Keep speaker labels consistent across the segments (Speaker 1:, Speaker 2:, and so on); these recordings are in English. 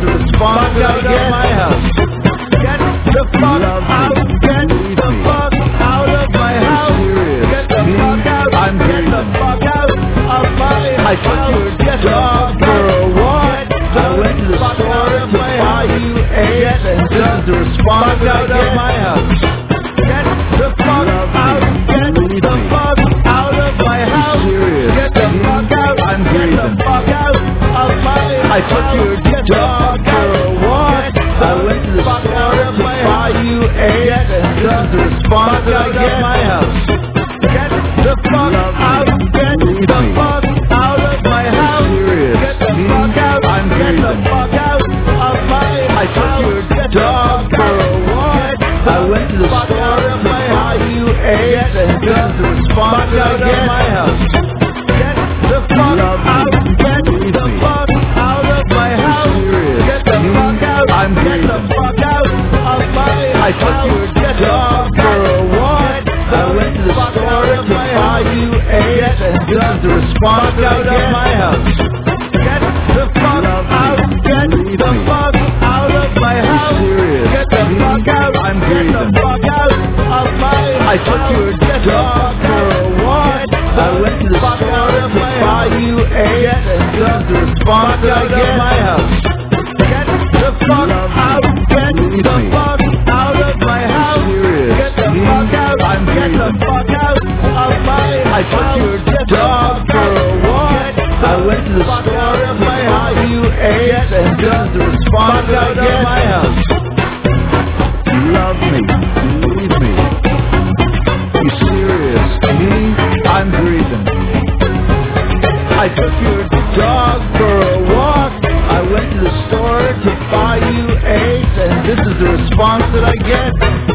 Speaker 1: the response that I get. My house. Get the fuck out. Get the fuck out of my house. Get the fuck out. Get the fuck out of my house. I took your dog for a walk. I went to the store to buy you eggs, and this is the response out of my house. Get the fuck out. Get the fuck out of my house. Get the fuck out. Get the fuck out of my house. I took your dog for a walk. I went to the store to buy you eggs, and this is the response that I get. My house. Get the fuck out. Get the fuck out of my house. Get the fuck out. Get the fuck out of my house. I took your dog for a walk. I went to the store to buy you eggs, and this is the response that I get. My house. Get the fuck out. Get the fuck out of my house. Get the fuck out. Get the fuck out of my house. I took your dog for a walk. I went to the store to buy you eggs, and this is the response that I get. My house. Get the fuck out. Get the fuck out of my house. Get the fuck out. Get the fuck out of my house. I took your dog for a walk. I went to the store to buy you eggs, and this is the response that I get. My house. Get the fuck out. Get the fuck out of my house. Get the fuck out. Get the fuck out of my house. I took your dog for a walk. I went to the store to buy you eggs, and this is the response that I get. My house. You love me, believe me. You serious? Me? I'm breathing. I took your dog for a walk. I went to the store to buy you eggs, and this is the response that I get.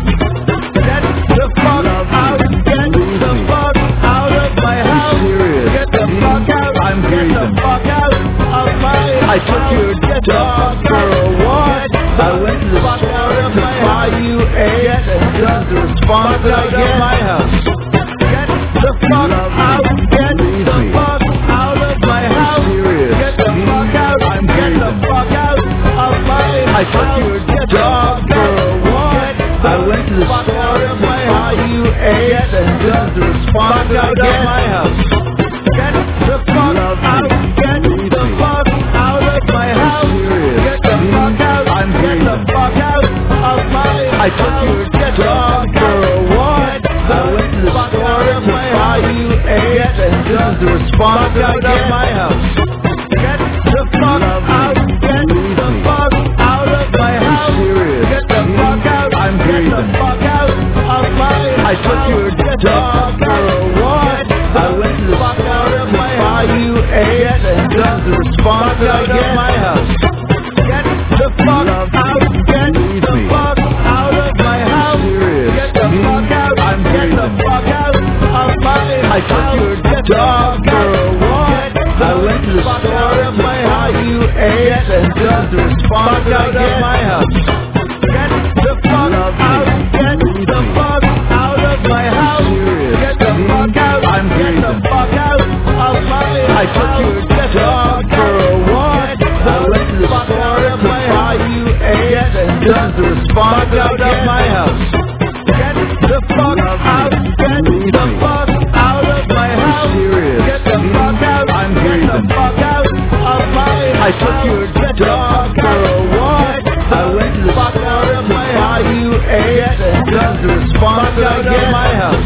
Speaker 1: Get the fuck out. Get the fuck out of my house. Get the fuck out. Get the fuck out of my house. I took your dog for a walk. I went to the store to buy you eggs, and this is the response that I get. My house. Get the fuck out. Get the fuck out of my house. Get the fuck out. Get the fuck out of my house. I took your dog for a walk. I went to the store to buy you eggs, and this is the response that I get. My house. Get the fuck out. Get the fuck out of my house. Get the fuck out. Get the fuck out of my house. I took your dog for a walk. I went to the store to buy you eggs, and this is the response that I get. My house. Get the fuck out. Get the fuck out of my house. Get the fuck out. Get the fuck out of my house. I took your dog for a walk. I went to the store to buy you eggs, and this is the response that I get. My house. Get the fuck out. Get the fuck out of my house. Get the fuck out. Get the fuck out of my house. I took your dog for a walk. I went to the store to buy you eggs, and this is the response that I get. My house. Get the fuck out. Get the fuck out of my house. Get the fuck out. Get the fuck out of my house. I took your dog for a walk. I went to the store to buy you eggs, and this is the response that I get. My house. Get the fuck out. Get the fuck out of my house. Get the fuck out. Get the fuck out of my house. I took your dog for a walk. I went to the store to buy you eggs, and this is the response that I get. My house.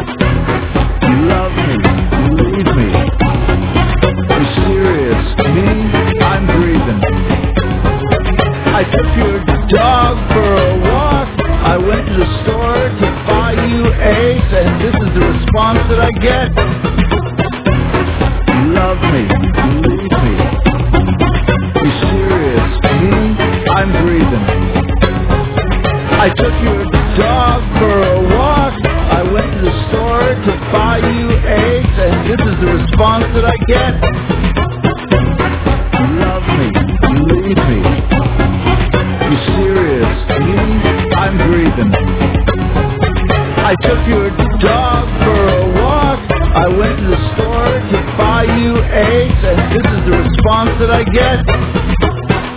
Speaker 1: You love me, believe me. You serious? Me? I'm breathing. I took your dog for a walk. I went to the store to buy you eggs, and this is the response that I get. You love me, believe me. You serious? Me? I'm breathing. I took your dog for a walk. I went to the store to buy you eggs, and this is the response that I get. You love me, believe me. You serious? Me? I'm breathing. I took your dog for a walk. I went to the store to buy you eggs, and this is the response that I get.